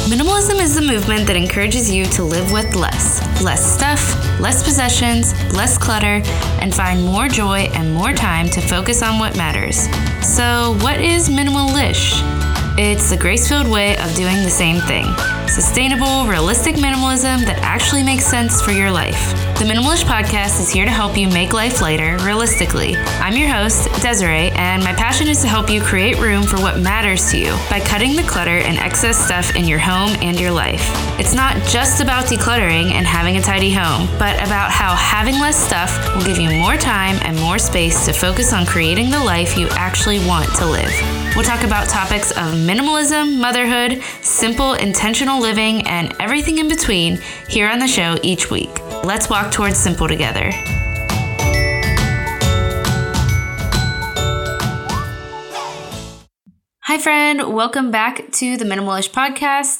Minimalism is the movement that encourages you to live with less. Less stuff, less possessions, less clutter, and find more joy and more time to focus on what matters. So, what is minimalish? It's the grace-filled way of doing the same thing. Sustainable, realistic minimalism that actually makes sense for your life. The Minimalish Podcast is here to help you make life lighter, realistically. I'm your host, Desiree, and my passion is to help you create room for what matters to you by cutting the clutter and excess stuff in your home and your life. It's not just about decluttering and having a tidy home, but about how having less stuff will give you more time and more space to focus on creating the life you actually want to live. We'll talk about topics of minimalism, motherhood, simple, intentional living, and everything in between here on the show each week. Let's walk towards simple together. Hi, friend. Welcome back to the Minimalish Podcast.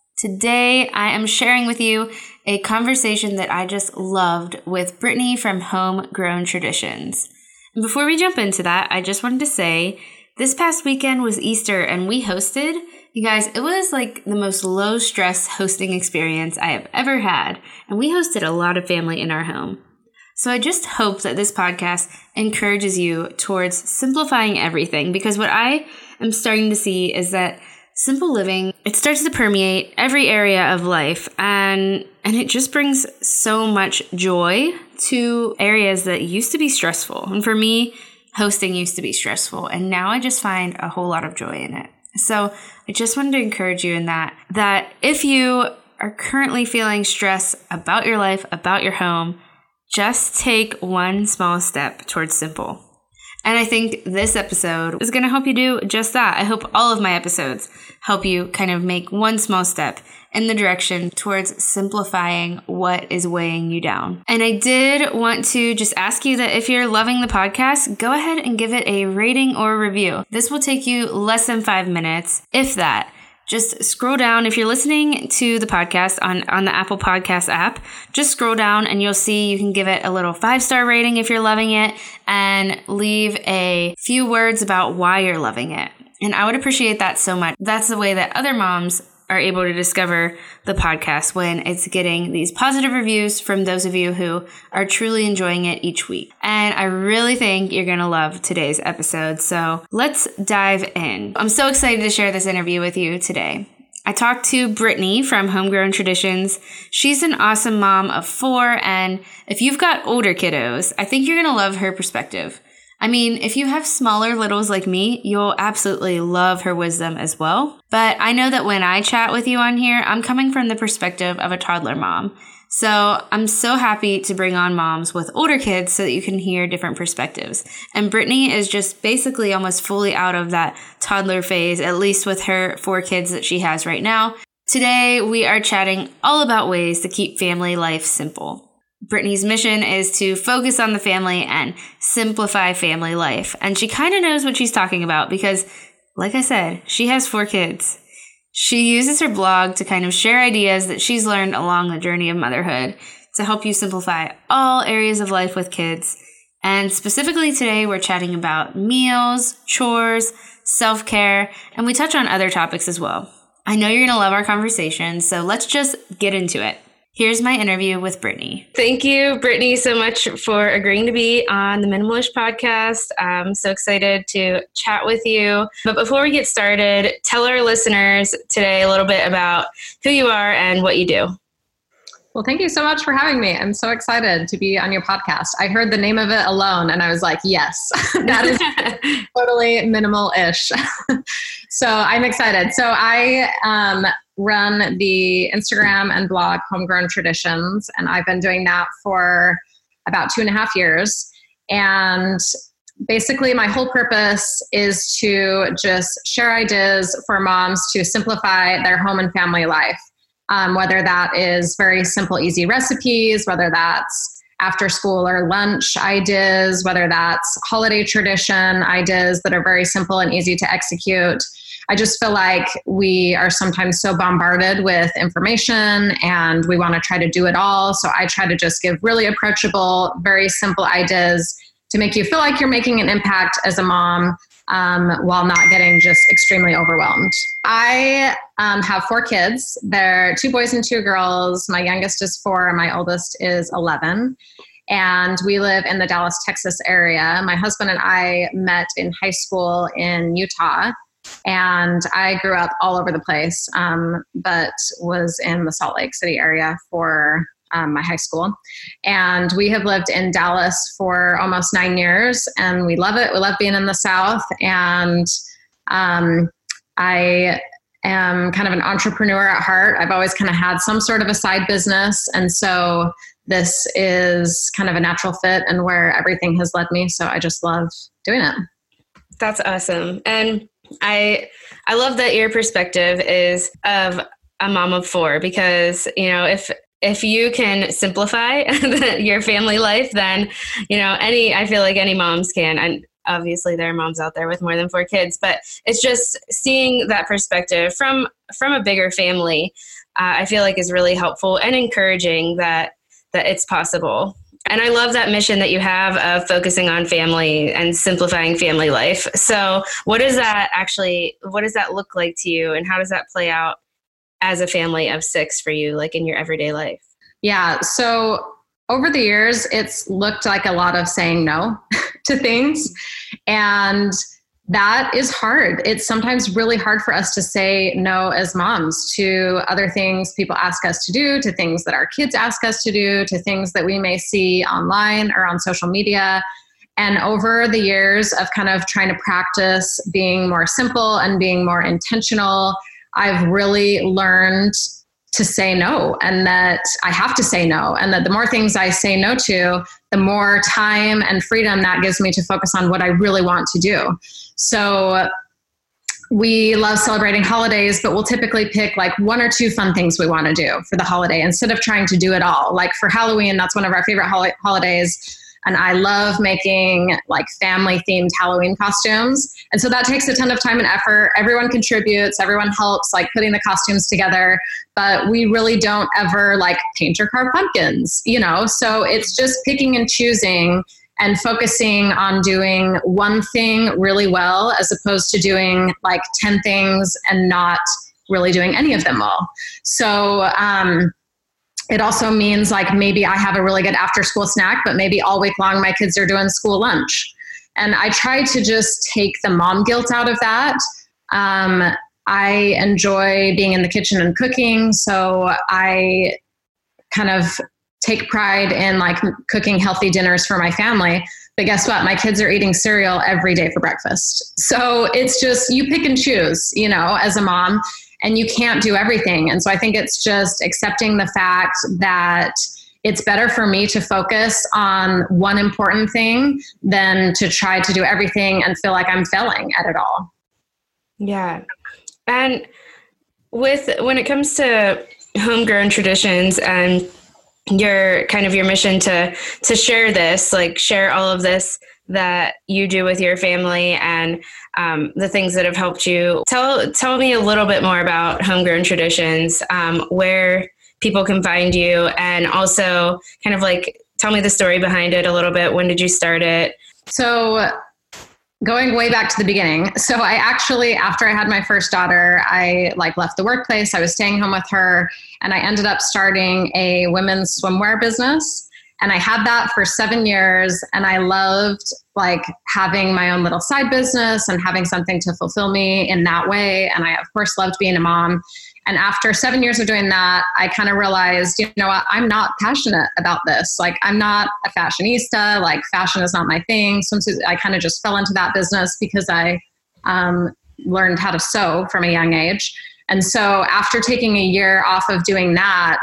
Today, I am sharing with you a conversation that I just loved with Brittany from Homegrown Traditions. And before we jump into that, I just wanted to say, this past weekend was Easter and we hosted. You guys, it was like the most low stress hosting experience I have ever had. And we hosted a lot of family in our home. So I just hope that this podcast encourages you towards simplifying everything, because what I am starting to see is that simple living, it starts to permeate every area of life, and it just brings so much joy to areas that used to be stressful. And for me, hosting used to be stressful, and now I just find a whole lot of joy in it. So I just wanted to encourage you in that if you are currently feeling stress about your life, about your home, just take one small step towards simple. And I think this episode is going to help you do just that. I hope all of my episodes help you kind of make one small step in the direction towards simplifying what is weighing you down. And I did want to just ask you that if you're loving the podcast, go ahead and give it a rating or review. This will take you less than 5 minutes, if that. Just scroll down. If you're listening to the podcast on the Apple Podcast app, just scroll down and you'll see you can give it a little 5-star rating if you're loving it and leave a few words about why you're loving it. And I would appreciate that so much. That's the way that other moms are able to discover the podcast, when it's getting these positive reviews from those of you who are truly enjoying it each week. And I really think you're going to love today's episode. So let's dive in. I'm so excited to share this interview with you today. I talked to Brittany from Homegrown Traditions. She's an awesome mom of 4, and if you've got older kiddos, I think you're going to love her perspective. I mean, if you have smaller littles like me, you'll absolutely love her wisdom as well. But I know that when I chat with you on here, I'm coming from the perspective of a toddler mom. So I'm so happy to bring on moms with older kids so that you can hear different perspectives. And Brittany is just basically almost fully out of that toddler phase, at least with her 4 kids that she has right now. Today, we are chatting all about ways to keep family life simple. Brittany's mission is to focus on the family and simplify family life. And she kind of knows what she's talking about because, like I said, she has 4 kids. She uses her blog to kind of share ideas that she's learned along the journey of motherhood to help you simplify all areas of life with kids. And specifically today, we're chatting about meals, chores, self-care, and we touch on other topics as well. I know you're going to love our conversation, so let's just get into it. Here's my interview with Brittany. Thank you, Brittany, so much for agreeing to be on the Minimalish Podcast. I'm so excited to chat with you. But before we get started, tell our listeners today a little bit about who you are and what you do. Well, thank you so much for having me. I'm so excited to be on your podcast. I heard the name of it alone and I was like, yes, that is totally minimal-ish. So I'm excited. So I run the Instagram and blog Homegrown Traditions, and I've been doing that for about 2.5 years. And basically my whole purpose is to just share ideas for moms to simplify their home and family life. Whether that is very simple, easy recipes, whether that's after school or lunch ideas, whether that's holiday tradition ideas that are very simple and easy to execute. I just feel like we are sometimes so bombarded with information and we want to try to do it all. So I try to just give really approachable, very simple ideas to make you feel like you're making an impact as a mom while not getting just extremely overwhelmed. I have 4 kids. They're 2 boys and 2 girls. My youngest is 4. My oldest is 11. And we live in the Dallas, Texas area. My husband and I met in high school in Utah. And I grew up all over the place, but was in the Salt Lake City area for my high school. And we have lived in Dallas for almost 9 years, and we love it. We love being in the South. And I am kind of an entrepreneur at heart. I've always kind of had some sort of a side business. And so this is kind of a natural fit and where everything has led me. So I just love doing it. That's awesome. And I love that your perspective is of a mom of 4, because, if you can simplify your family life, then, I feel like any moms can. And obviously there are moms out there with more than 4 kids, but it's just seeing that perspective from a bigger family, I feel like is really helpful and encouraging that it's possible. And I love that mission that you have of focusing on family and simplifying family life. So what does that look like to you, and how does that play out as a family of 6 for you, like in your everyday life? Yeah. So over the years, it's looked like a lot of saying no to things. And that is hard. It's sometimes really hard for us to say no as moms to other things people ask us to do, to things that our kids ask us to do, to things that we may see online or on social media. And over the years of kind of trying to practice being more simple and being more intentional, I've really learned to say no, and that I have to say no, and that the more things I say no to, the more time and freedom that gives me to focus on what I really want to do. So we love celebrating holidays, but we'll typically pick like 1 or 2 fun things we want to do for the holiday instead of trying to do it all. Like for Halloween, that's one of our favorite holidays. And I love making like family themed Halloween costumes. And so that takes a ton of time and effort. Everyone contributes, everyone helps like putting the costumes together, but we really don't ever like paint or carve pumpkins, So it's just picking and choosing and focusing on doing one thing really well, as opposed to doing like 10 things and not really doing any of them well. So, it also means like maybe I have a really good after school snack, but maybe all week long my kids are doing school lunch. And I try to just take the mom guilt out of that. I enjoy being in the kitchen and cooking. So I kind of take pride in like cooking healthy dinners for my family. But guess what? My kids are eating cereal every day for breakfast. So it's just, you pick and choose, as a mom. And you can't do everything. And so I think it's just accepting the fact that it's better for me to focus on one important thing than to try to do everything and feel like I'm failing at it all. Yeah. And when it comes to homegrown traditions and your mission to share this, like share all of this that you do with your family and the things that have helped you. Tell me a little bit more about Homegrown Traditions, where people can find you, and also kind of like tell me the story behind it a little bit. When did you start it? So going way back to the beginning. So I actually, after I had my first daughter, I left the workplace. I was staying home with her, and I ended up starting a women's swimwear business. And I had that for 7 years, and I loved having my own little side business and having something to fulfill me in that way. And I, of course, loved being a mom. And after 7 years of doing that, I kind of realized, what, I'm not passionate about this. I'm not a fashionista. Fashion is not my thing. So I kind of just fell into that business because I learned how to sew from a young age. And so after taking a year off of doing that,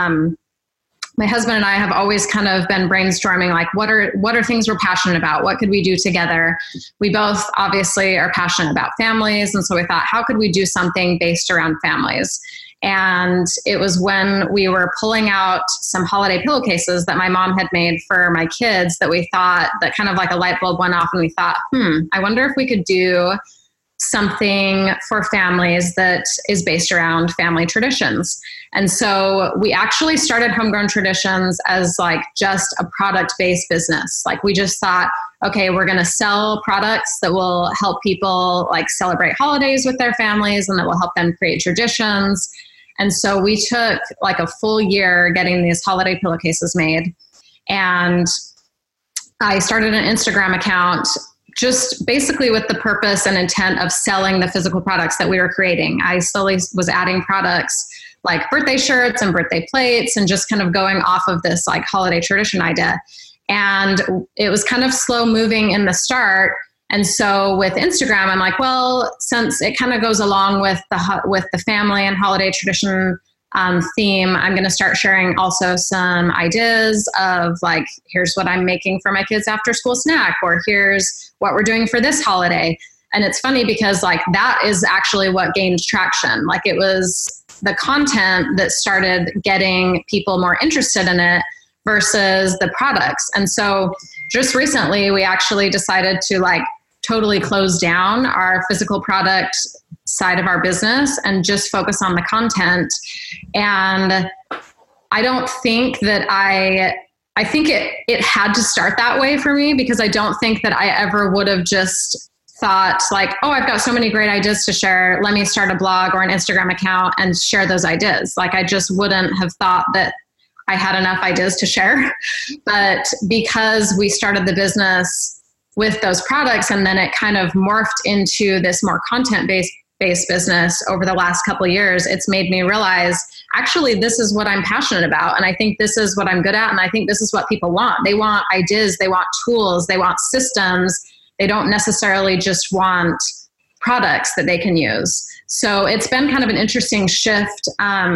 my husband and I have always kind of been brainstorming, what are things we're passionate about? What could we do together? We both obviously are passionate about families. And so we thought, how could we do something based around families? And it was when we were pulling out some holiday pillowcases that my mom had made for my kids that we thought that kind of like a light bulb went off, and we thought, I wonder if we could do something for families that is based around family traditions. And so we actually started Homegrown Traditions as just a product-based business. We just thought, okay, we're going to sell products that will help people like celebrate holidays with their families and that will help them create traditions. And so we took like a full year getting these holiday pillowcases made. And I started an Instagram account just basically with the purpose and intent of selling the physical products that we were creating. I slowly was adding products like birthday shirts and birthday plates and just kind of going off of this like holiday tradition idea. And it was kind of slow moving in the start. And so with Instagram, I'm like, well, since it kind of goes along with the family and holiday tradition theme, I'm going to start sharing also some ideas of like, here's what I'm making for my kids after school snack, or here's what we're doing for this holiday. And it's funny because like that is actually what gained traction. Like it was the content that started getting people more interested in it versus the products. And so just recently we actually decided to like totally close down our physical product side of our business and just focus on the content. And I don't think that I think it had to start that way for me, because I don't think that I ever would have just thought like, oh, I've got so many great ideas to share. Let me start a blog or an Instagram account and share those ideas. Like I just wouldn't have thought that I had enough ideas to share. But because we started the business with those products and then it kind of morphed into this more content-based business over the last couple of years, it's made me realize, actually, this is what I'm passionate about. And I think this is what I'm good at. And I think this is what people want. They want ideas, they want tools, they want systems. They don't necessarily just want products that they can use. So it's been kind of an interesting shift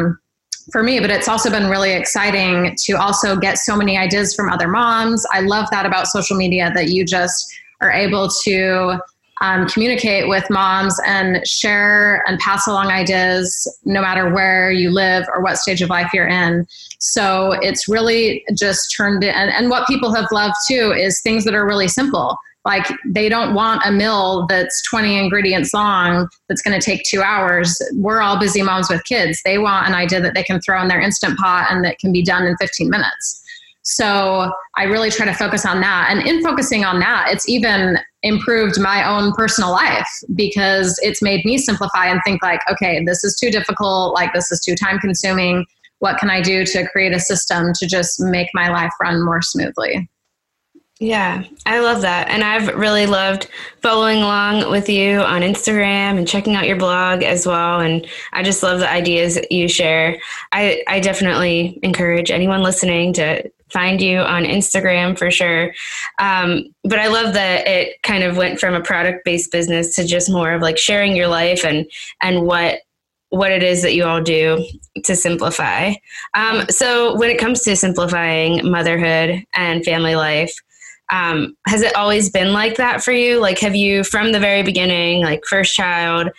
for me, but it's also been really exciting to also get so many ideas from other moms. I love that about social media, that you just are able to communicate with moms and share and pass along ideas no matter where you live or what stage of life you're in. So it's really just turned in, and what people have loved too is things that are really simple. Like they don't want a meal that's 20 ingredients long that's going to take 2 hours. We're all busy moms with kids. They want an idea that they can throw in their Instant Pot and that can be done in 15 minutes. So I really try to focus on that. And in focusing on that, it's even improved my own personal life, because it's made me simplify and think like, okay, this is too difficult. Like this is too time consuming. What can I do to create a system to just make my life run more smoothly? Yeah, I love that. And I've really loved following along with you on Instagram and checking out your blog as well. And I just love the ideas that you share. I definitely encourage anyone listening to find you on Instagram for sure. But I love that it kind of went from a product-based business to just more of like sharing your life and what it is that you all do to simplify. So when it comes to simplifying motherhood and family life, has it always been like that for you? Like, have you from the very beginning, like first child,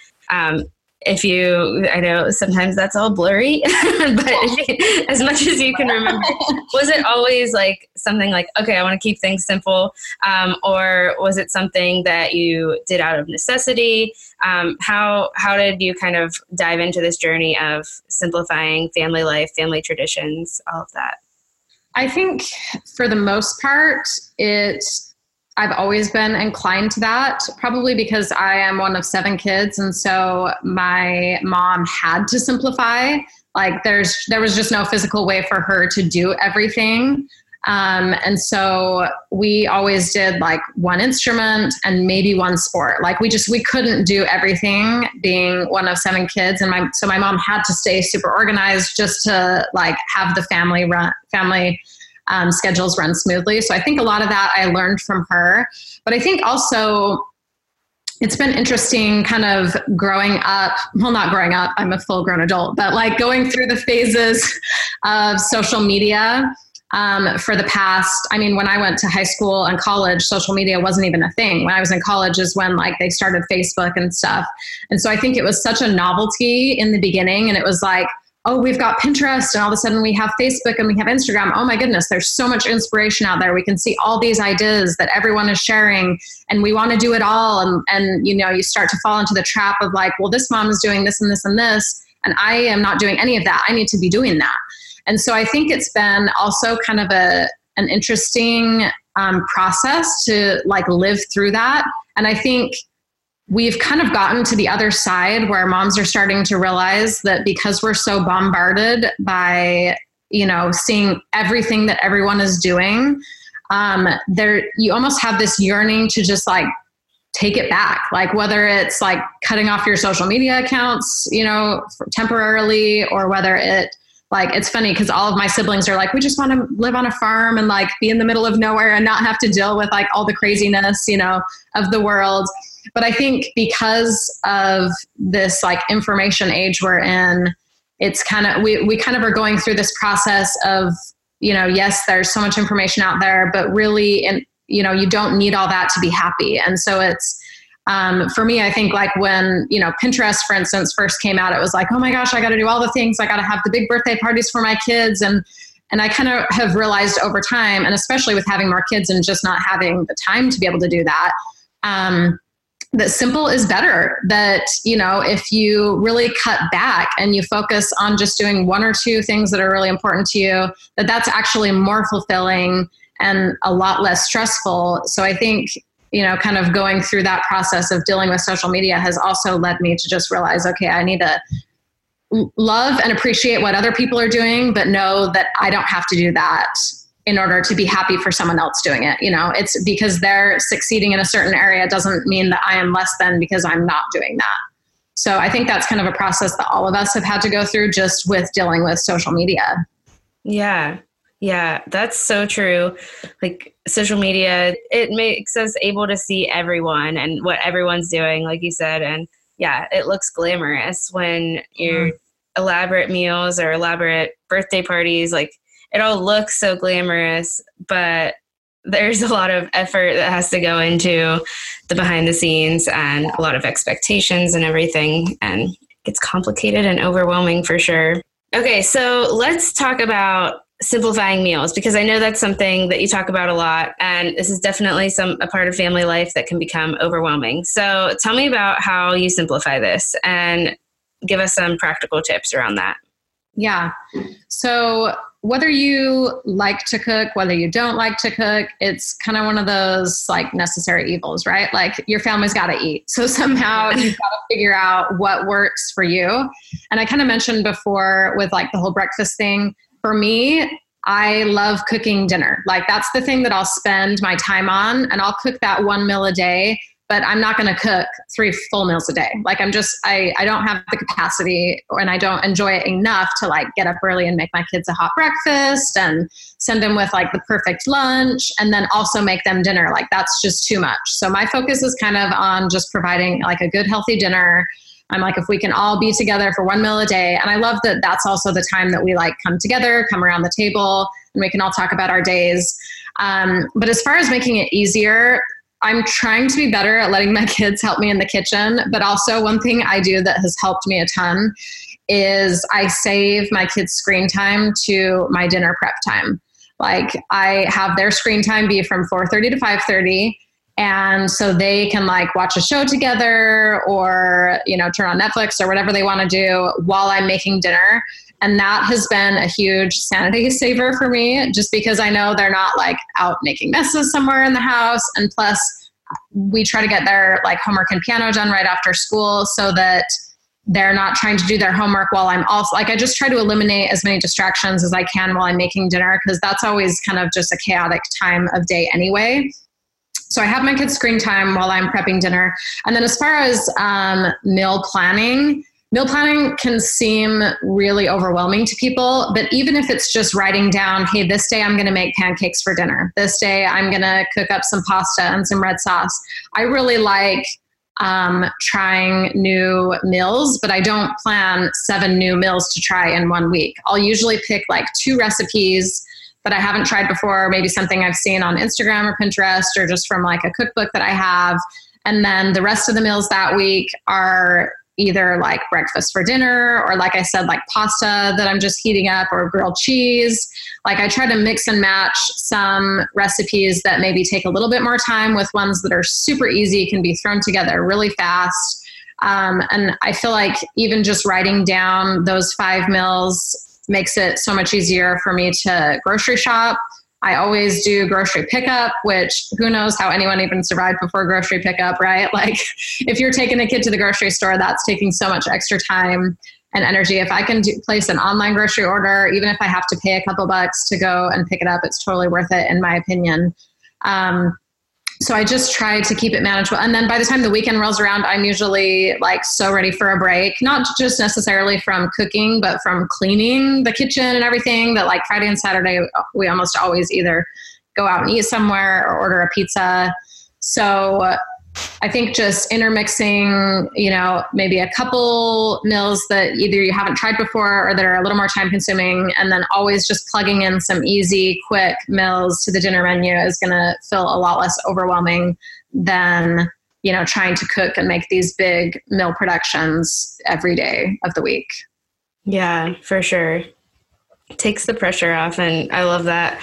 I know sometimes that's all blurry, but as much as you can remember, was it always like something like, okay, I want to keep things simple? Or was it something that you did out of necessity? How did you kind of dive into this journey of simplifying family life, family traditions, all of that? I think for the most part, I've always been inclined to that, probably because I am one of 7 kids. And so my mom had to simplify. Like there was just no physical way for her to do everything. And so we always did like one instrument and maybe one sport. Like we couldn't do everything being one of 7 kids. And so my mom had to stay super organized just to like have the family schedules run smoothly. So I think a lot of that I learned from her, but I think also it's been interesting kind of growing up, well, not growing up, I'm a full grown adult, but like going through the phases of social media. For the past, when I went to high school and college, social media wasn't even a thing. When I was in college is when like they started Facebook and stuff. And so I think it was such a novelty in the beginning, and it was like, oh, we've got Pinterest and all of a sudden we have Facebook and we have Instagram. Oh my goodness, there's so much inspiration out there. We can see all these ideas that everyone is sharing and we want to do it all. And you start to fall into the trap of like, well, this mom is doing this and this and this, and I am not doing any of that. I need to be doing that. And so I think it's been also kind of an interesting process to like live through that. And I think we've kind of gotten to the other side where moms are starting to realize that because we're so bombarded by, seeing everything that everyone is doing, you almost have this yearning to just like take it back. Like whether it's like cutting off your social media accounts, temporarily, or whether it's funny because all of my siblings are like, we just want to live on a farm and like be in the middle of nowhere and not have to deal with like all the craziness, of the world. But I think because of this like information age we're in, it's kind of, we kind of are going through this process of, yes, there's so much information out there, but really, you don't need all that to be happy. And so it's, for me, I think like when, Pinterest, for instance, first came out, it was like, oh my gosh, I got to do all the things. I got to have the big birthday parties for my kids. And I kind of have realized over time, and especially with having more kids and just not having the time to be able to do that, that simple is better. That, if you really cut back and you focus on just doing one or two things that are really important to you, that's actually more fulfilling and a lot less stressful. So I think, kind of going through that process of dealing with social media has also led me to just realize, okay, I need to love and appreciate what other people are doing, but know that I don't have to do that in order to be happy for someone else doing it. It's because they're succeeding in a certain area doesn't mean that I am less than because I'm not doing that. So I think that's kind of a process that all of us have had to go through just with dealing with social media. Yeah. Yeah, that's so true. Like social media, it makes us able to see everyone and what everyone's doing, like you said. And yeah, it looks glamorous when your elaborate meals or elaborate birthday parties, like it all looks so glamorous, but there's a lot of effort that has to go into the behind the scenes and a lot of expectations and everything. And it gets complicated and overwhelming for sure. Okay, so let's talk about simplifying meals, because I know that's something that you talk about a lot, and this is definitely a part of family life that can become overwhelming. So tell me about how you simplify this and give us some practical tips around that. Yeah. So whether you like to cook, whether you don't like to cook, it's kind of one of those like necessary evils, right? Like your family's got to eat. So somehow you've got to figure out what works for you. And I kind of mentioned before with like the whole breakfast thing, for me, I love cooking dinner. Like that's the thing that I'll spend my time on, and I'll cook that one meal a day, but I'm not going to cook 3 full meals a day. Like I don't have the capacity, and I don't enjoy it enough to like get up early and make my kids a hot breakfast and send them with like the perfect lunch and then also make them dinner. Like that's just too much. So my focus is kind of on just providing like a good, healthy dinner. I'm like, if we can all be together for 1 meal a day. And I love that that's also the time that we like come together, come around the table, and we can all talk about our days. But as far as making it easier, I'm trying to be better at letting my kids help me in the kitchen. But also one thing I do that has helped me a ton is I save my kids' screen time to my dinner prep time. Like I have their screen time be from 4:30 to 5:30. And so they can like watch a show together or, turn on Netflix or whatever they want to do while I'm making dinner. And that has been a huge sanity saver for me, just because I know they're not like out making messes somewhere in the house. And plus we try to get their like homework and piano done right after school so that they're not trying to do their homework while I'm also like, I just try to eliminate as many distractions as I can while I'm making dinner, because that's always kind of just a chaotic time of day anyway. So I have my kids' screen time while I'm prepping dinner. And then as far as meal planning can seem really overwhelming to people. But even if it's just writing down, hey, this day I'm going to make pancakes for dinner. This day I'm going to cook up some pasta and some red sauce. I really like trying new meals, but I don't plan 7 new meals to try in 1 week. I'll usually pick like 2 recipes that I haven't tried before, maybe something I've seen on Instagram or Pinterest or just from like a cookbook that I have. And then the rest of the meals that week are either like breakfast for dinner or like I said, like pasta that I'm just heating up or grilled cheese. Like I try to mix and match some recipes that maybe take a little bit more time with ones that are super easy, can be thrown together really fast. And I feel like even just writing down those 5 meals makes it so much easier for me to grocery shop I always do grocery pickup, which who knows how anyone even survived before grocery pickup, right? Like if you're taking a kid to the grocery store, that's taking so much extra time and energy. If I can place an online grocery order, even if I have to pay a couple bucks to go and pick it up, it's totally worth it in my opinion. So I just try to keep it manageable. And then by the time the weekend rolls around, I'm usually like so ready for a break, not just necessarily from cooking, but from cleaning the kitchen and everything. That like Friday and Saturday, we almost always either go out and eat somewhere or order a pizza. So I think just intermixing, maybe a couple meals that either you haven't tried before or that are a little more time consuming, and then always just plugging in some easy, quick meals to the dinner menu is going to feel a lot less overwhelming than, trying to cook and make these big meal productions every day of the week. Yeah, for sure. Takes the pressure off. And I love that.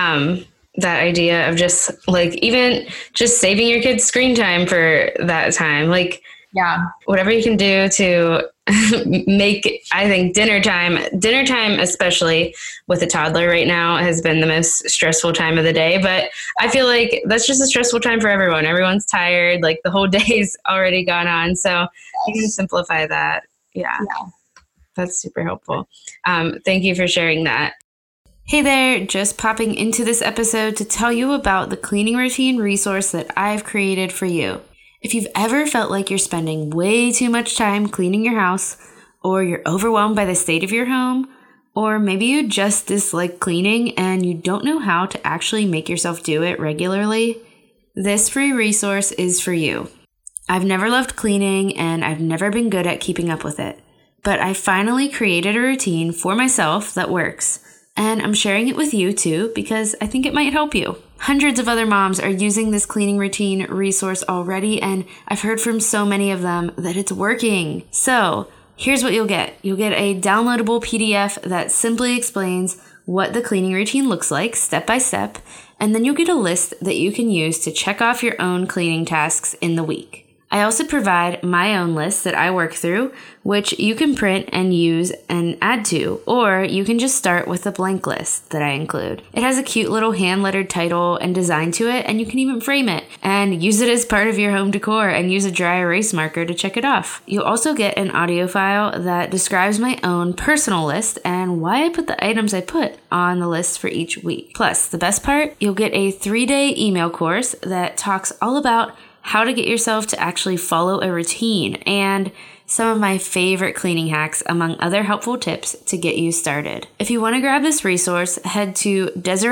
That idea of just like, even just saving your kids screen time for that time. Like, yeah, whatever you can do to make, I think dinner time, especially with a toddler right now, has been the most stressful time of the day. But I feel like that's just a stressful time for everyone. Everyone's tired. Like the whole day's already gone on. So you can simplify that. Yeah. That's super helpful. Thank you for sharing that. Hey there, just popping into this episode to tell you about the cleaning routine resource that I've created for you. If you've ever felt like you're spending way too much time cleaning your house, or you're overwhelmed by the state of your home, or maybe you just dislike cleaning and you don't know how to actually make yourself do it regularly, this free resource is for you. I've never loved cleaning and I've never been good at keeping up with it, but I finally created a routine for myself that works. And I'm sharing it with you too, because I think it might help you. Hundreds of other moms are using this cleaning routine resource already, and I've heard from so many of them that it's working. So here's what you'll get. You'll get a downloadable PDF that simply explains what the cleaning routine looks like step by step, and then you'll get a list that you can use to check off your own cleaning tasks in the week. I also provide my own list that I work through, which you can print and use and add to, or you can just start with a blank list that I include. It has a cute little hand-lettered title and design to it, and you can even frame it and use it as part of your home decor and use a dry erase marker to check it off. You'll also get an audio file that describes my own personal list and why I put the items I put on the list for each week. Plus, the best part, you'll get a 3-day email course that talks all about how to get yourself to actually follow a routine, and some of my favorite cleaning hacks, among other helpful tips to get you started. If you want to grab this resource, head to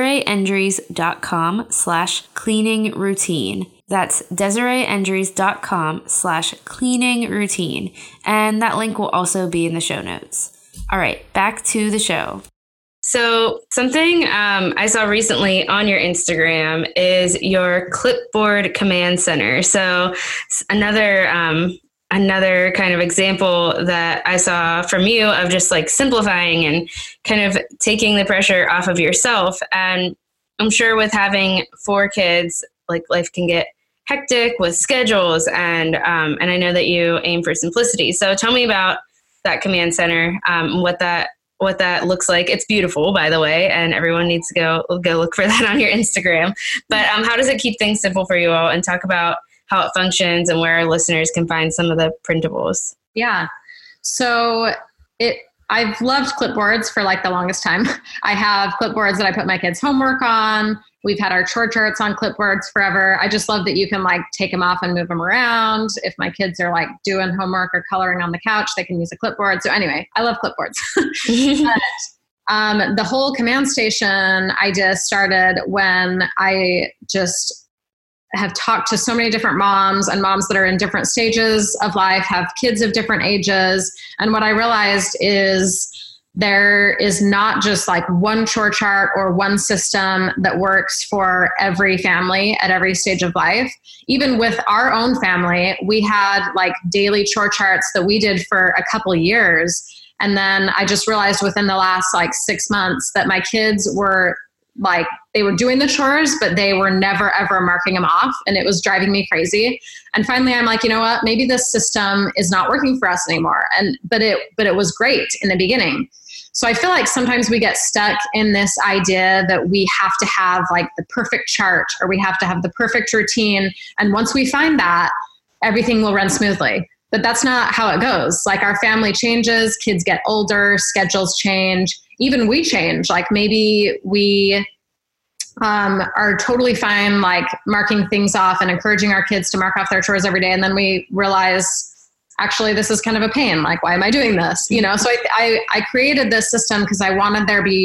DesireeEndries.com/cleaning routine. That's DesireeEndries.com/cleaning routine. And that link will also be in the show notes. All right, back to the show. So something I saw recently on your Instagram is your clipboard command center. So another kind of example that I saw from you of just like simplifying and kind of taking the pressure off of yourself. And I'm sure with having 4 kids, like life can get hectic with schedules, and I know that you aim for simplicity. So tell me about that command center, what that looks like. It's beautiful, by the way, and everyone needs to go look for that on your Instagram. But how does it keep things simple for you all, and talk about how it functions and where our listeners can find some of the printables? Yeah. So I've loved clipboards for like the longest time. I have clipboards that I put my kids' homework on. We've had our chore charts on clipboards forever. I just love that you can like take them off and move them around. If my kids are like doing homework or coloring on the couch, they can use a clipboard. So anyway, I love clipboards. But, the whole command station I just started when I just have talked to so many different moms, and moms that are in different stages of life, have kids of different ages. And what I realized is there is not just like one chore chart or one system that works for every family at every stage of life. Even with our own family, we had like daily chore charts that we did for a couple years. And then I just realized within the last like 6 months that my kids were like, they were doing the chores, but they were never, ever marking them off. And it was driving me crazy. And finally, I'm like, you know what, maybe this system is not working for us anymore. But it was great in the beginning. So I feel like sometimes we get stuck in this idea that we have to have like the perfect chart or we have to have the perfect routine. And once we find that, everything will run smoothly. But that's not how it goes. Like our family changes, kids get older, schedules change, even we change. Like maybe we are totally fine, like marking things off and encouraging our kids to mark off their chores every day. And then we realize, actually, this is kind of a pain. Like, why am I doing this? You know, so I created this system because I wanted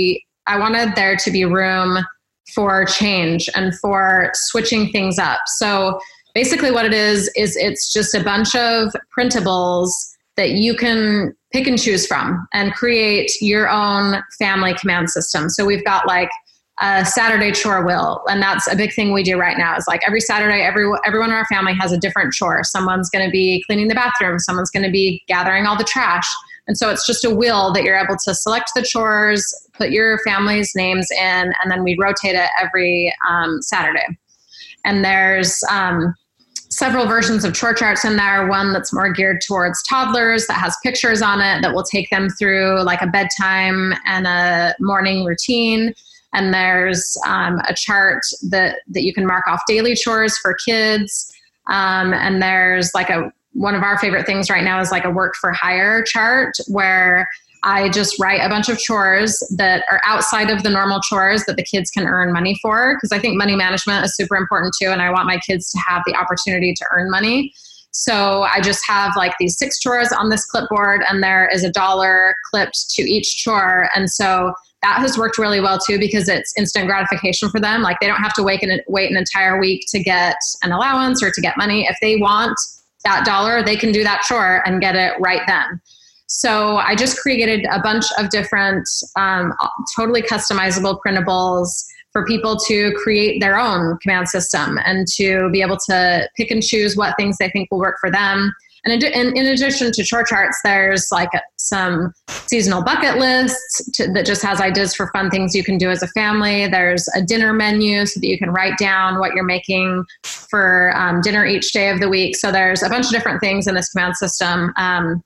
there to be room for change and for switching things up. So basically what it is it's just a bunch of printables that you can pick and choose from and create your own family command system. So we've got like a Saturday chore wheel. And that's a big thing we do right now is like every Saturday, everyone in our family has a different chore. Someone's going to be cleaning the bathroom. Someone's going to be gathering all the trash. And so it's just a wheel that you're able to select the chores, put your family's names in, and then we rotate it every Saturday. And there's several versions of chore charts in there. One that's more geared towards toddlers that has pictures on it that will take them through like a bedtime and a morning routine. And there's a chart that you can mark off daily chores for kids. And there's like one of our favorite things right now is like a work for hire chart where I just write a bunch of chores that are outside of the normal chores that the kids can earn money for. Because I think money management is super important too. And I want my kids to have the opportunity to earn money. So I just have like these 6 chores on this clipboard and there is $1 clipped to each chore. And so that has worked really well too because it's instant gratification for them. Like they don't have to wait an entire week to get an allowance or to get money. If they want that $1, they can do that chore and get it right then. So I just created a bunch of different totally customizable printables for people to create their own command system and to be able to pick and choose what things they think will work for them. And in addition to chore charts, there's like some seasonal bucket lists that just has ideas for fun things you can do as a family. There's a dinner menu so that you can write down what you're making for dinner each day of the week. So there's a bunch of different things in this command system. And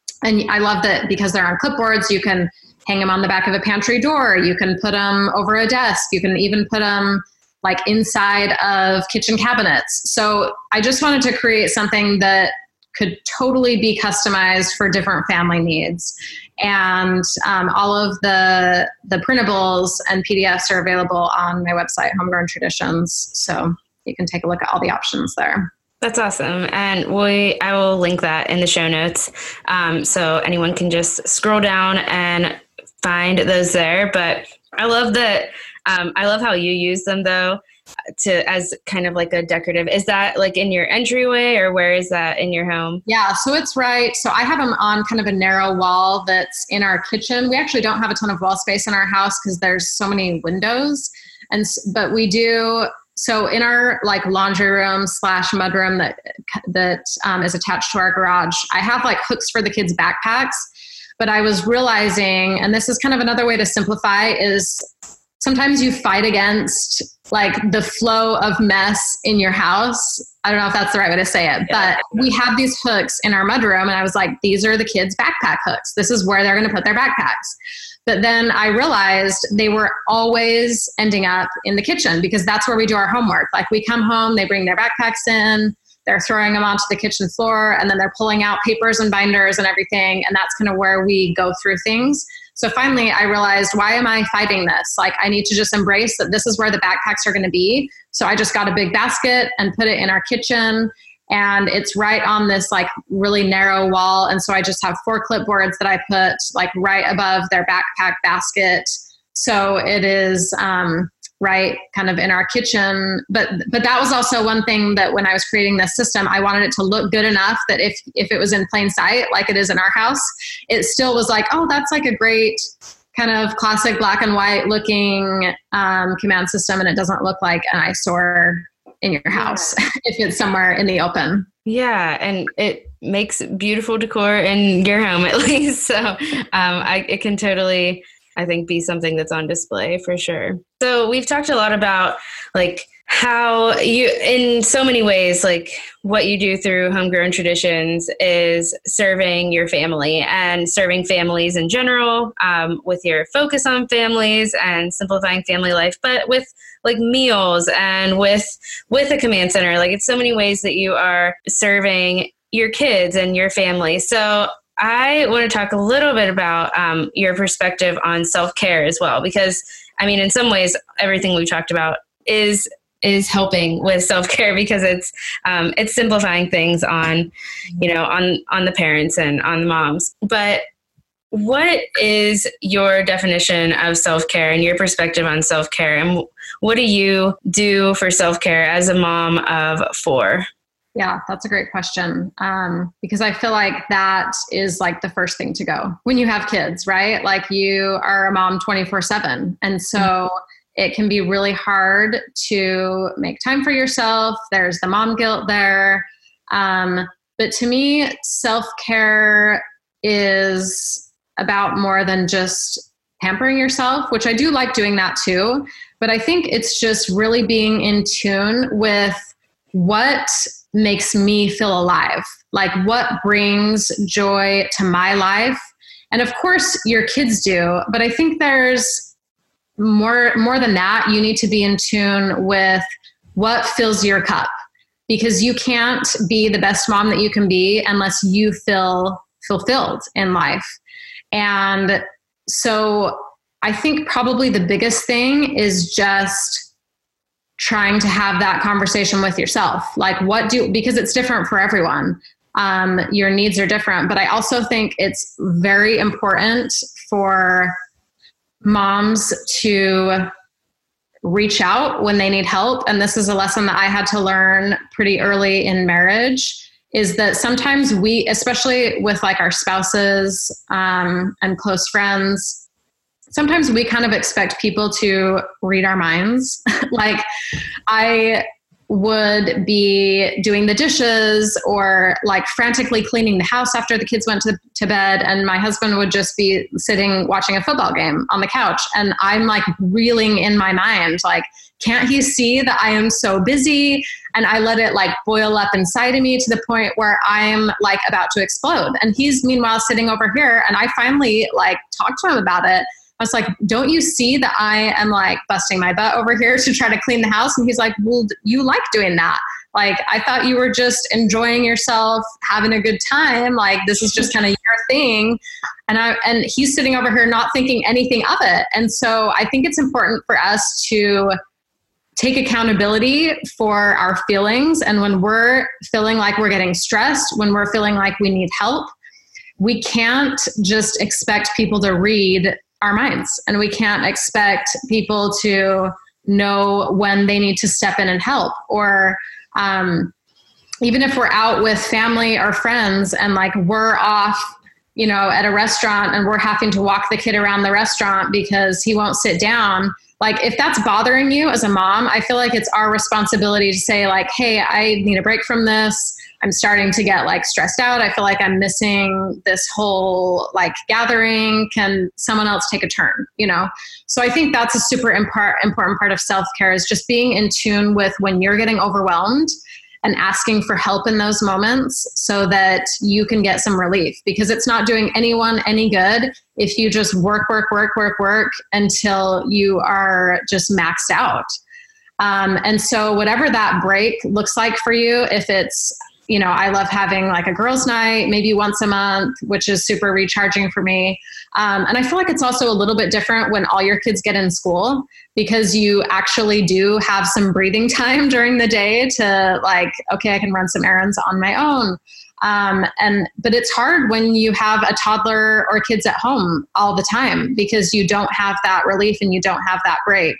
I love that because they're on clipboards, you can hang them on the back of a pantry door. You can put them over a desk. You can even put them like inside of kitchen cabinets. So I just wanted to create something that could totally be customized for different family needs. And all of the printables and PDFs are available on my website, Homegrown Traditions. So you can take a look at all the options there. That's awesome. And I will link that in the show notes. So anyone can just scroll down and find those there. But I love that. I love how you use them though, as kind of like a decorative. Is that like in your entryway or where is that in your home? Yeah, so it's right. So I have them on kind of a narrow wall that's in our kitchen. We actually don't have a ton of wall space in our house because there's so many windows. But we do. So in our like laundry room / mudroom that is attached to our garage, I have like hooks for the kids' backpacks. But I was realizing, and this is kind of another way to simplify, is sometimes you fight against like the flow of mess in your house. I don't know if that's the right way to say it, but we have these hooks in our mudroom and I was like, these are the kids' backpack hooks. This is where they're going to put their backpacks. But then I realized they were always ending up in the kitchen because that's where we do our homework. Like we come home, they bring their backpacks in, they're throwing them onto the kitchen floor, and then they're pulling out papers and binders and everything. And that's kind of where we go through things. So finally I realized, why am I fighting this? Like I need to just embrace that this is where the backpacks are going to be. So I just got a big basket and put it in our kitchen. And it's right on this like really narrow wall. And so I just have 4 clipboards that I put like right above their backpack basket. So it is right kind of in our kitchen. But that was also one thing that when I was creating this system, I wanted it to look good enough that if it was in plain sight, like it is in our house, it still was like, oh, that's like a great kind of classic black and white looking command system. And it doesn't look like an eyesore in your house if it's somewhere in the open. Yeah. And it makes beautiful decor in your home at least. So it can totally, I think, be something that's on display for sure. So we've talked a lot about like how you, in so many ways, like what you do through Homegrown Traditions is serving your family and serving families in general, with your focus on families and simplifying family life, but with like meals and with a command center. Like it's so many ways that you are serving your kids and your family. So I want to talk a little bit about your perspective on self-care as well, because I mean, in some ways, everything we've talked about is helping with self-care, because it's simplifying things on, on the parents and on the moms. But what is your definition of self-care and your perspective on self-care? And what do you do for self-care as a mom of 4? Yeah, that's a great question. Because I feel like that is like the first thing to go when you have kids, right? Like you are a mom 24/7. And so it can be really hard to make time for yourself. There's the mom guilt there. But to me, self-care is about more than just pampering yourself, which I do like doing that too. But I think it's just really being in tune with what makes me feel alive, like what brings joy to my life. And of course your kids do, but I think there's more than that. You need to be in tune with what fills your cup, because you can't be the best mom that you can be unless you feel fulfilled in life. And so I think probably the biggest thing is just trying to have that conversation with yourself. Like because it's different for everyone. Your needs are different, but I also think it's very important for moms to reach out when they need help. And this is a lesson that I had to learn pretty early in marriage, is that sometimes we, especially with like our spouses, and close friends, sometimes we kind of expect people to read our minds. Like I would be doing the dishes or like frantically cleaning the house after the kids went to bed, and my husband would just be sitting watching a football game on the couch, and I'm like reeling in my mind, like, can't he see that I am so busy? And I let it like boil up inside of me to the point where I'm like about to explode, and he's meanwhile sitting over here, and I finally like talked to him about it. I was like, don't you see that I am like busting my butt over here to try to clean the house? And he's like, well, you like doing that. Like, I thought you were just enjoying yourself, having a good time. Like, this is just kind of your thing. And he's sitting over here not thinking anything of it. And so I think it's important for us to take accountability for our feelings. And when we're feeling like we're getting stressed, when we're feeling like we need help, we can't just expect people to read our minds, and we can't expect people to know when they need to step in and help. Or even if we're out with family or friends and like we're off, at a restaurant and we're having to walk the kid around the restaurant because he won't sit down. Like, if that's bothering you as a mom, I feel like it's our responsibility to say like, hey, I need a break from this. I'm starting to get like stressed out. I feel like I'm missing this whole like gathering. Can someone else take a turn? So I think that's a super important part of self-care, is just being in tune with when you're getting overwhelmed and asking for help in those moments so that you can get some relief, because it's not doing anyone any good if you just work until you are just maxed out. And so whatever that break looks like for you, if it's, I love having like a girls' night, maybe once a month, which is super recharging for me. And I feel like it's also a little bit different when all your kids get in school, because you actually do have some breathing time during the day to like, okay, I can run some errands on my own. But it's hard when you have a toddler or kids at home all the time, because you don't have that relief and you don't have that break.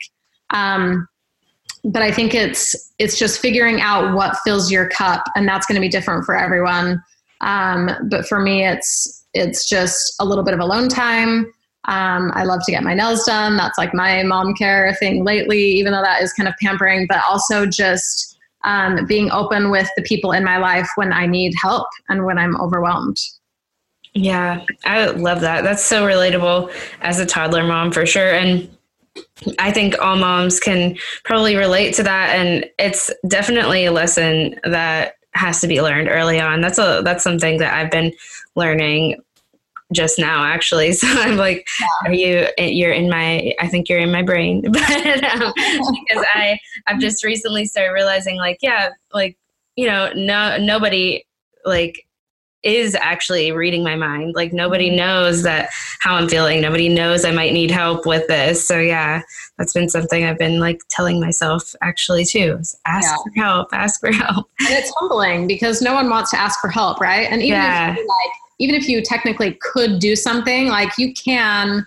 But I think it's just figuring out what fills your cup, and that's going to be different for everyone. But for me, it's just a little bit of alone time. I love to get my nails done. That's like my mom care thing lately, even though that is kind of pampering, but also just being open with the people in my life when I need help and when I'm overwhelmed. Yeah, I love that. That's so relatable as a toddler mom for sure. And I think all moms can probably relate to that. And it's definitely a lesson that has to be learned early on. That's something that I've been learning just now, actually. So I'm like, you're in my, I think you're in my brain, but because I've just recently started realizing like, yeah, like, nobody like is actually reading my mind. Like nobody knows that how I'm feeling. Nobody knows I might need help with this. So yeah, that's been something I've been like telling myself actually too. Ask for help. And it's humbling because no one wants to ask for help, right? And even if you technically could do something, like you can,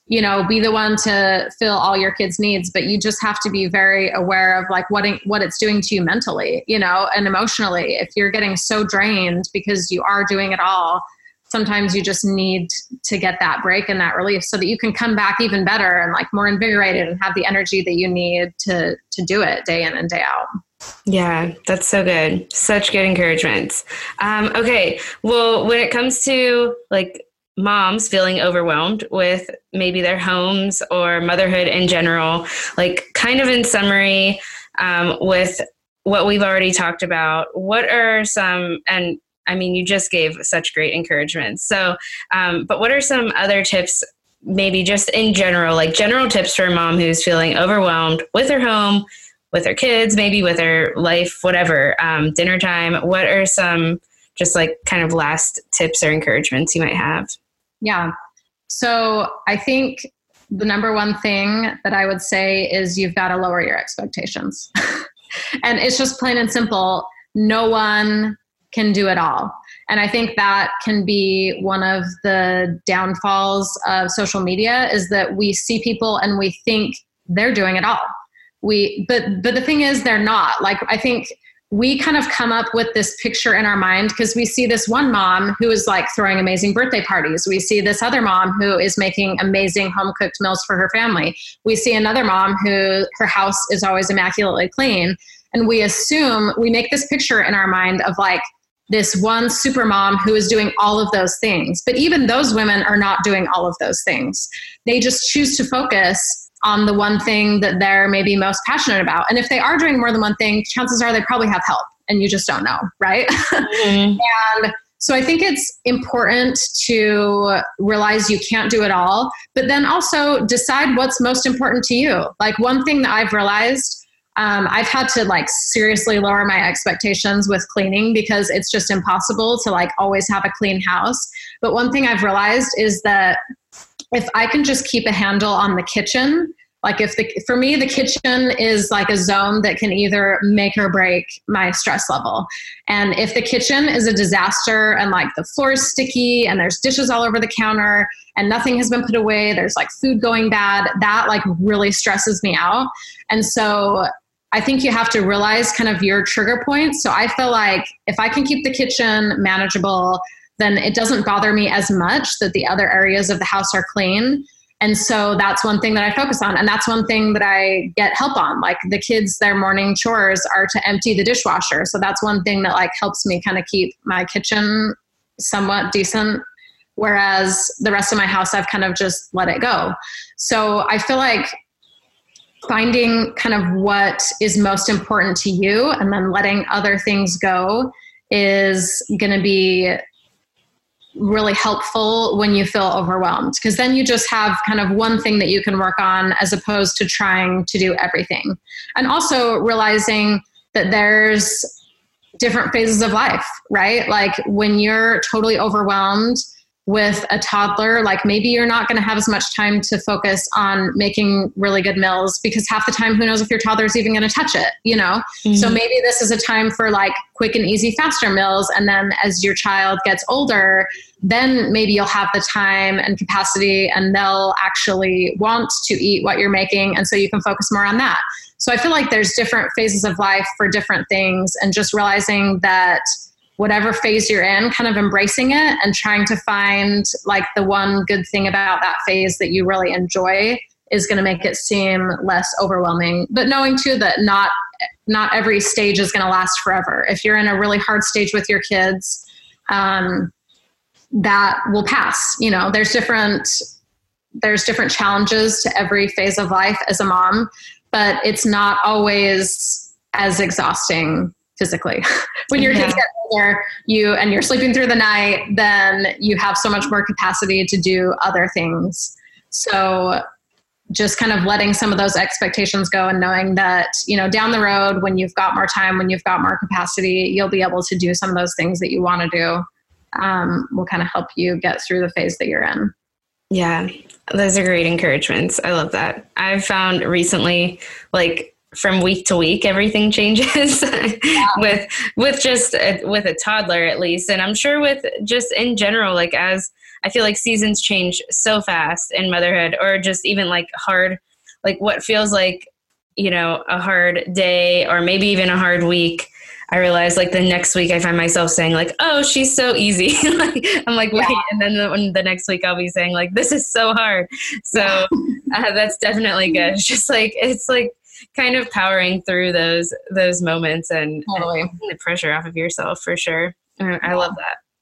be the one to fill all your kids' needs, but you just have to be very aware of like what it's doing to you mentally, and emotionally. If you're getting so drained because you are doing it all, sometimes you just need to get that break and that relief so that you can come back even better and like more invigorated and have the energy that you need to do it day in and day out. Yeah, that's so good. Such good encouragements. Okay. Well, when it comes to like moms feeling overwhelmed with maybe their homes or motherhood in general, like kind of in summary, with what we've already talked about, what are some, and I mean, you just gave such great encouragement. So, but what are some other tips, maybe just in general, like general tips for a mom who's feeling overwhelmed with her home, with her kids, maybe with her life, whatever, dinner time? What are some just like kind of last tips or encouragements you might have? Yeah. So I think the number one thing that I would say is you've got to lower your expectations. And it's just plain and simple. No one can do it all. And I think that can be one of the downfalls of social media, is that we see people and we think they're doing it all. But the thing is, they're not. Like, I think we kind of come up with this picture in our mind because we see this one mom who is like throwing amazing birthday parties. We see this other mom who is making amazing home cooked meals for her family. We see another mom who her house is always immaculately clean. And we make this picture in our mind of like this one super mom who is doing all of those things. But even those women are not doing all of those things. They just choose to focus on the one thing that they're maybe most passionate about. And if they are doing more than one thing, chances are they probably have help and you just don't know, right? Mm-hmm. And so I think it's important to realize you can't do it all, but then also decide what's most important to you. Like one thing that I've realized, I've had to like seriously lower my expectations with cleaning because it's just impossible to like always have a clean house. But one thing I've realized is that if I can just keep a handle on the kitchen, like for me, the kitchen is like a zone that can either make or break my stress level. And if the kitchen is a disaster and like the floor is sticky and there's dishes all over the counter and nothing has been put away, there's like food going bad, that like really stresses me out. And so I think you have to realize kind of your trigger points. So I feel like if I can keep the kitchen manageable, then it doesn't bother me as much that the other areas of the house are clean. And so that's one thing that I focus on. And that's one thing that I get help on. Like the kids, their morning chores are to empty the dishwasher. So that's one thing that like helps me kind of keep my kitchen somewhat decent. Whereas the rest of my house, I've kind of just let it go. So I feel like finding kind of what is most important to you and then letting other things go is going to be really helpful when you feel overwhelmed, because then you just have kind of one thing that you can work on as opposed to trying to do everything. And also realizing that there's different phases of life, right? Like when you're totally overwhelmed with a toddler, like maybe you're not going to have as much time to focus on making really good meals because half the time, who knows if your toddler is even going to touch it, Mm-hmm. So maybe this is a time for like quick and easy, faster meals. And then as your child gets older, then maybe you'll have the time and capacity and they'll actually want to eat what you're making. And so you can focus more on that. So I feel like there's different phases of life for different things, and just realizing that whatever phase you're in, kind of embracing it and trying to find like the one good thing about that phase that you really enjoy is going to make it seem less overwhelming. But knowing too that not every stage is going to last forever. If you're in a really hard stage with your kids, that will pass. There's different there's different challenges to every phase of life as a mom, but it's not always as exhausting physically. When your kids get older, you're sleeping through the night, then you have so much more capacity to do other things. So just kind of letting some of those expectations go and knowing that, down the road, when you've got more time, when you've got more capacity, you'll be able to do some of those things that you want to do, will kind of help you get through the phase that you're in. Yeah, those are great encouragements. I love that. I've found recently, like, from week to week, everything changes with a toddler, at least. And I'm sure with just in general, like, as I feel like seasons change so fast in motherhood, or just even like hard, like what feels like, a hard day or maybe even a hard week. I realize like the next week I find myself saying like, oh, she's so easy. I'm like, wait. And then the next week I'll be saying like, this is so hard. So that's definitely good. It's just like, it's like kind of powering through those moments and taking the pressure off of yourself for sure. I love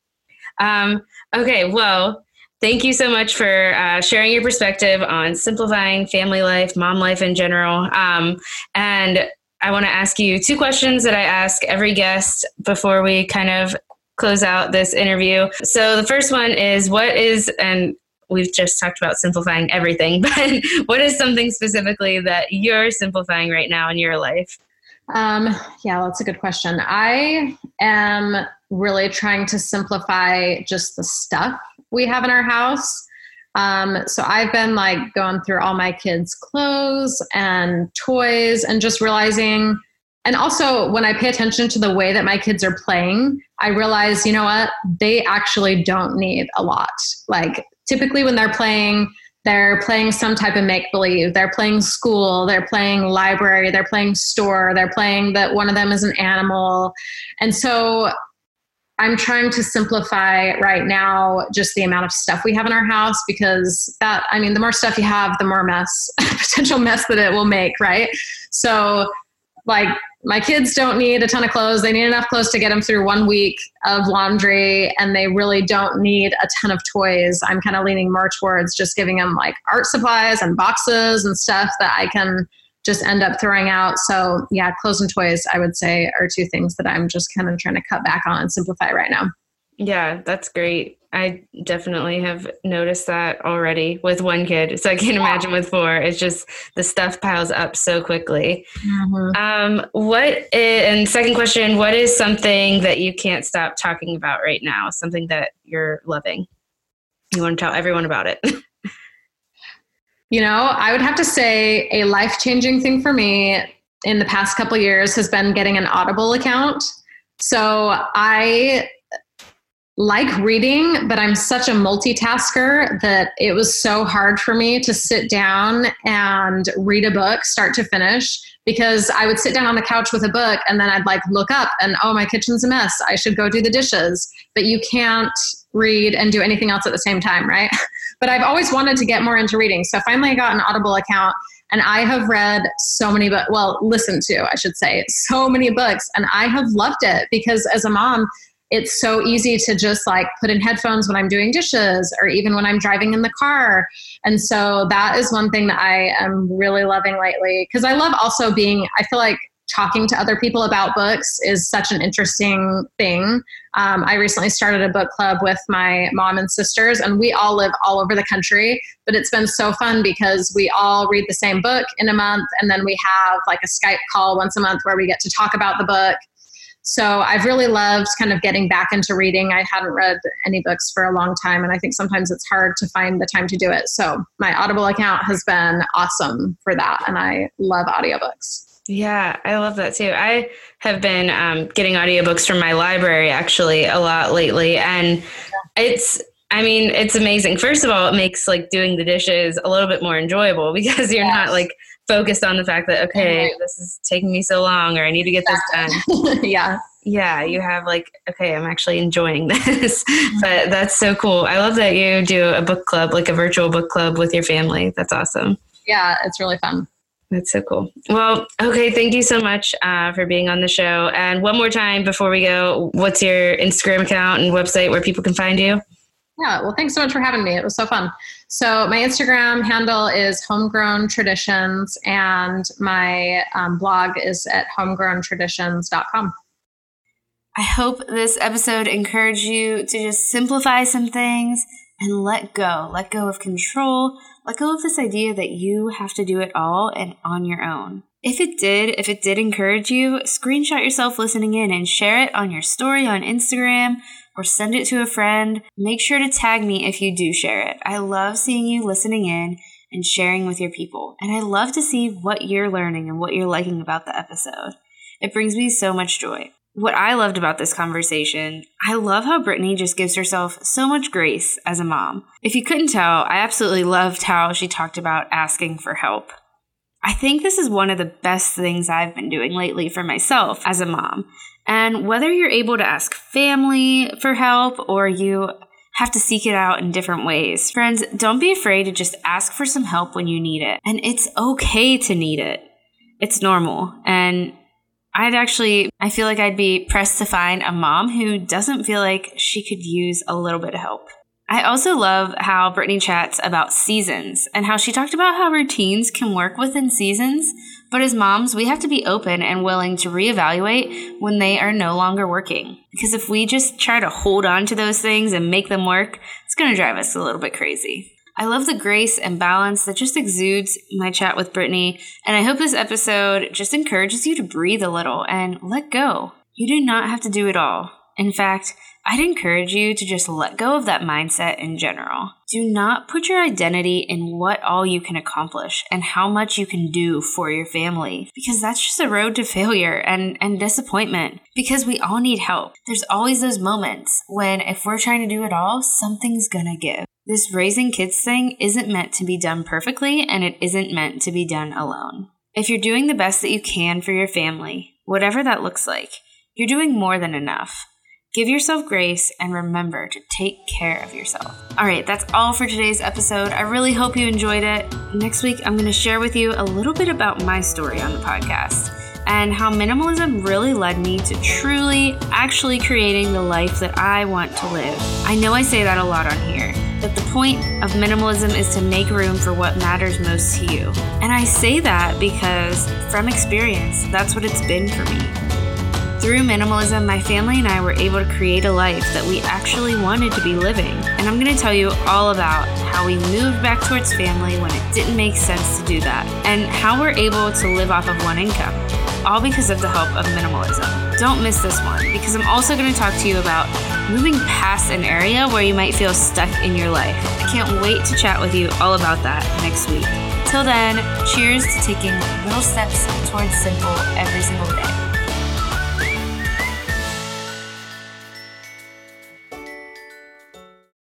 that. Okay. Well, thank you so much for sharing your perspective on simplifying family life, mom life in general. And I want to ask you 2 questions that I ask every guest before we kind of close out this interview. So the first one is, and we've just talked about simplifying everything, but what is something specifically that you're simplifying right now in your life? Yeah, that's a good question. I am really trying to simplify just the stuff we have in our house. So I've been like going through all my kids' clothes and toys and just realizing, and also when I pay attention to the way that my kids are playing, I realize, you know what, they actually don't need a lot. Like typically when they're playing some type of make-believe, they're playing school, they're playing library, they're playing store, they're playing that one of them is an animal. And so I'm trying to simplify right now just the amount of stuff we have in our house, because the more stuff you have, the more potential mess that it will make, right? So like my kids don't need a ton of clothes. They need enough clothes to get them through 1 week of laundry, and they really don't need a ton of toys. I'm kind of leaning more towards just giving them like art supplies and boxes and stuff that I can just end up throwing out. So yeah, clothes and toys, I would say, are 2 things that I'm just kind of trying to cut back on and simplify right now. Yeah, that's great. I definitely have noticed that already with 1 kid. So I can't imagine with 4. It's just the stuff piles up so quickly. Mm-hmm. And second question, what is something that you can't stop talking about right now? Something that you're loving? You want to tell everyone about it? I would have to say a life-changing thing for me in the past couple of years has been getting an Audible account. So I like reading, but I'm such a multitasker that it was so hard for me to sit down and read a book start to finish, because I would sit down on the couch with a book and then I'd like look up and, oh, my kitchen's a mess, I should go do the dishes. But you can't read and do anything else at the same time, right? But I've always wanted to get more into reading. So finally I got an Audible account, and I have read so many books, listened to, I should say, so many books. And I have loved it because as a mom, it's so easy to just like put in headphones when I'm doing dishes or even when I'm driving in the car. And so that is one thing that I am really loving lately, because I love also I feel like talking to other people about books is such an interesting thing. I recently started a book club with my mom and sisters, and we all live all over the country, but it's been so fun because we all read the same book in a month, and then we have like a Skype call once a month where we get to talk about the book. So I've really loved kind of getting back into reading. I hadn't read any books for a long time, and I think sometimes it's hard to find the time to do it. So my Audible account has been awesome for that, and I love audiobooks. Yeah, I love that too. I have been getting audiobooks from my library actually a lot lately. And it's amazing. First of all, it makes like doing the dishes a little bit more enjoyable because you're not like focused on the fact that, okay, this is taking me so long or I need to get this done. Yeah, you have like, okay, I'm actually enjoying this. But that's so cool. I love that you do a book club, like a virtual book club with your family. That's awesome. Yeah, it's really fun. That's so cool. Well, okay. Thank you so much for being on the show. And one more time before we go, what's your Instagram account and website where people can find you? Yeah, well, thanks so much for having me. It was so fun. So my Instagram handle is Homegrown Traditions, and my blog is at homegrowntraditions.com. I hope this episode encouraged you to just simplify some things and let go. Let go of control. Let go of this idea that you have to do it all and on your own. If it did encourage you, screenshot yourself listening in and share it on your story on Instagram or send it to a friend. Make sure to tag me if you do share it. I love seeing you listening in and sharing with your people. And I love to see what you're learning and what you're liking about the episode. It brings me so much joy. What I loved about this conversation, I love how Brittany just gives herself so much grace as a mom. If you couldn't tell, I absolutely loved how she talked about asking for help. I think this is one of the best things I've been doing lately for myself as a mom. And whether you're able to ask family for help or you have to seek it out in different ways, friends, don't be afraid to just ask for some help when you need it. And it's okay to need it. It's normal. And I feel like I'd be pressed to find a mom who doesn't feel like she could use a little bit of help. I also love how Brittany chats about seasons and how she talked about how routines can work within seasons, but as moms, we have to be open and willing to reevaluate when they are no longer working. Because if we just try to hold on to those things and make them work, it's going to drive us a little bit crazy. I love the grace and balance that just exudes my chat with Brittany, and I hope this episode just encourages you to breathe a little and let go. You do not have to do it all. In fact, I'd encourage you to just let go of that mindset in general. Do not put your identity in what all you can accomplish and how much you can do for your family, because that's just a road to failure and disappointment, because we all need help. There's always those moments when if we're trying to do it all, something's gonna give. This raising kids thing isn't meant to be done perfectly, and it isn't meant to be done alone. If you're doing the best that you can for your family, whatever that looks like, you're doing more than enough. Give yourself grace and remember to take care of yourself. All right, that's all for today's episode. I really hope you enjoyed it. Next week, I'm going to share with you a little bit about my story on the podcast and how minimalism really led me to truly actually creating the life that I want to live. I know I say that a lot on here, that the point of minimalism is to make room for what matters most to you. And I say that because from experience, that's what it's been for me. Through minimalism, my family and I were able to create a life that we actually wanted to be living. And I'm going to tell you all about how we moved back towards family when it didn't make sense to do that, and how we're able to live off of one income, all because of the help of minimalism. Don't miss this one, because I'm also going to talk to you about moving past an area where you might feel stuck in your life. I can't wait to chat with you all about that next week. Till then, cheers to taking little steps towards simple every single day.